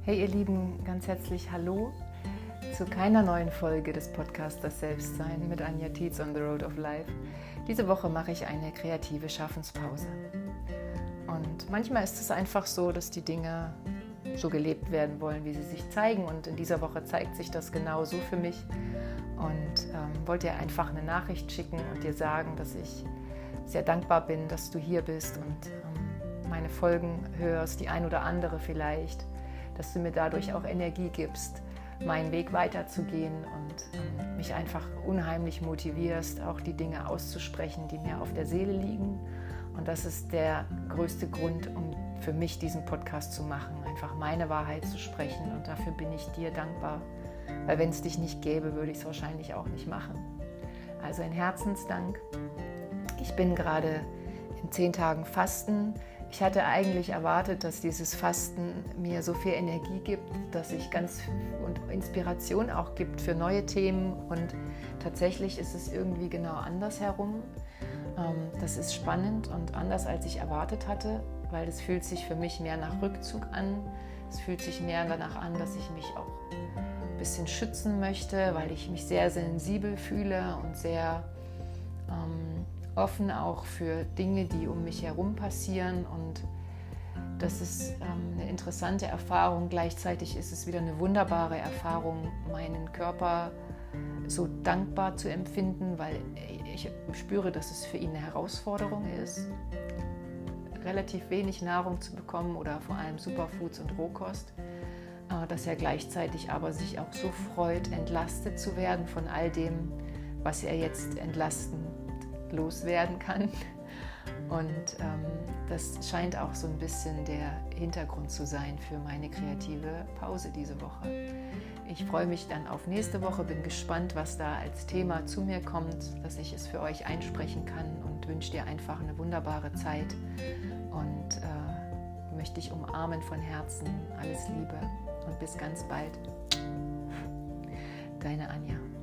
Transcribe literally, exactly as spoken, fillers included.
Hey ihr Lieben, ganz herzlich Hallo zu keiner neuen Folge des Podcasts Das Selbstsein mit Anja Tietz on the Road of Life. Diese Woche mache ich eine kreative Schaffenspause. Und manchmal ist es einfach so, dass die Dinge so gelebt werden wollen, wie sie sich zeigen. Und in dieser Woche zeigt sich das genau so für mich. Und ähm, wollte dir einfach eine Nachricht schicken und dir sagen, dass ich sehr dankbar bin, dass du hier bist und ähm, meine Folgen hörst, die ein oder andere vielleicht, dass du mir dadurch auch Energie gibst, meinen Weg weiterzugehen und ähm, mich einfach unheimlich motivierst, auch die Dinge auszusprechen, die mir auf der Seele liegen. Und das ist der größte Grund, um für mich diesen Podcast zu machen, einfach meine Wahrheit zu sprechen. Und dafür bin ich dir dankbar, weil wenn es dich nicht gäbe, würde ich es wahrscheinlich auch nicht machen. Also ein Herzensdank. Ich bin gerade in zehn Tagen Fasten. Ich hatte eigentlich erwartet, dass dieses Fasten mir so viel Energie gibt, dass ich ganz und Inspiration auch gibt für neue Themen. Und tatsächlich ist es irgendwie genau andersherum. Das ist spannend und anders, als ich erwartet hatte, weil es fühlt sich für mich mehr nach Rückzug an. Es fühlt sich mehr danach an, dass ich mich auch ein bisschen schützen möchte, weil ich mich sehr sensibel fühle und sehr ähm, offen auch für Dinge, die um mich herum passieren. Und das ist ähm, eine interessante Erfahrung. Gleichzeitig ist es wieder eine wunderbare Erfahrung, meinen Körper so dankbar zu empfinden, weil ich spüre, dass es für ihn eine Herausforderung ist, relativ wenig Nahrung zu bekommen oder vor allem Superfoods und Rohkost, dass er gleichzeitig aber sich auch so freut, entlastet zu werden von all dem, was er jetzt entlastend loswerden kann. Und ähm, das scheint auch so ein bisschen der Hintergrund zu sein für meine kreative Pause diese Woche. Ich freue mich dann auf nächste Woche, bin gespannt, was da als Thema zu mir kommt, dass ich es für euch einsprechen kann und wünsche dir einfach eine wunderbare Zeit und äh, möchte dich umarmen von Herzen. Alles Liebe und bis ganz bald. Deine Anja.